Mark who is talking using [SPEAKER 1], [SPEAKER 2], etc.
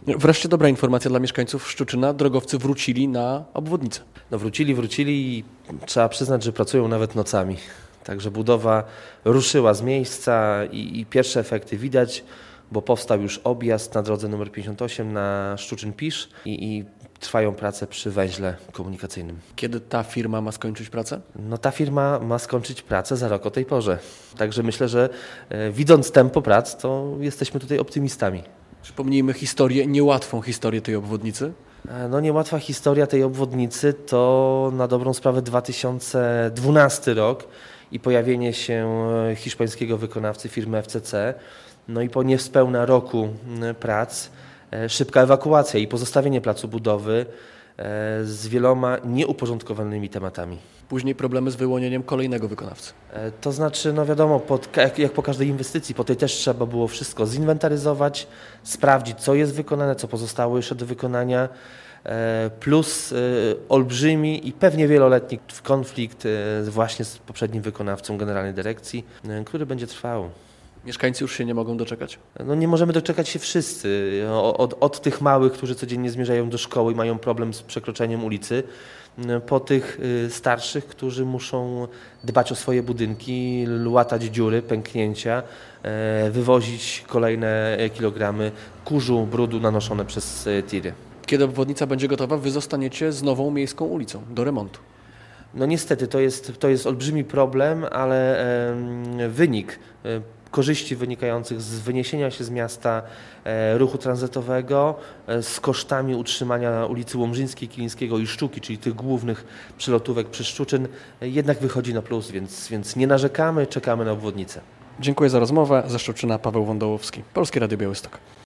[SPEAKER 1] Wreszcie dobra informacja dla mieszkańców Szczuczyna. Drogowcy wrócili na obwodnicę.
[SPEAKER 2] No wrócili i trzeba przyznać, że pracują nawet nocami. Także budowa ruszyła z miejsca i pierwsze efekty widać, bo powstał już objazd na drodze nr 58 na Szczuczyn-Pisz i trwają prace przy węźle komunikacyjnym.
[SPEAKER 1] Kiedy ta firma ma skończyć pracę?
[SPEAKER 2] No ta firma ma skończyć pracę za rok o tej porze. Także myślę, że widząc tempo prac, to jesteśmy tutaj optymistami.
[SPEAKER 1] Przypomnijmy historię, niełatwą historię tej obwodnicy.
[SPEAKER 2] No niełatwa historia tej obwodnicy to na dobrą sprawę 2012 rok i pojawienie się hiszpańskiego wykonawcy firmy FCC. No i po niespełna roku prac szybka ewakuacja i pozostawienie placu budowy z wieloma nieuporządkowanymi tematami.
[SPEAKER 1] Później problemy z wyłonieniem kolejnego wykonawcy.
[SPEAKER 2] To znaczy, no wiadomo, jak po każdej inwestycji, po tej też trzeba było wszystko zinwentaryzować, sprawdzić, co jest wykonane, co pozostało jeszcze do wykonania, plus olbrzymi i pewnie wieloletni konflikt właśnie z poprzednim wykonawcą Generalnej Dyrekcji, który będzie trwał.
[SPEAKER 1] Mieszkańcy już się nie mogą doczekać?
[SPEAKER 2] No nie możemy doczekać się wszyscy, od tych małych, którzy codziennie zmierzają do szkoły i mają problem z przekroczeniem ulicy, po tych starszych, którzy muszą dbać o swoje budynki, łatać dziury, pęknięcia, wywozić kolejne kilogramy kurzu, brudu nanoszone przez tiry.
[SPEAKER 1] Kiedy obwodnica będzie gotowa, wy zostaniecie z nową miejską ulicą do remontu.
[SPEAKER 2] No niestety to jest olbrzymi problem, ale wynik korzyści wynikających z wyniesienia się z miasta ruchu tranzytowego z kosztami utrzymania ulicy Łomżyńskiej, Kilińskiego i Sztuki, czyli tych głównych przelotówek przez Szczuczyn, jednak wychodzi na plus, więc nie narzekamy, czekamy na obwodnicę.
[SPEAKER 1] Dziękuję za rozmowę. Ze Szczuczyna Paweł Wądołowski, Polskie Radio Białystok.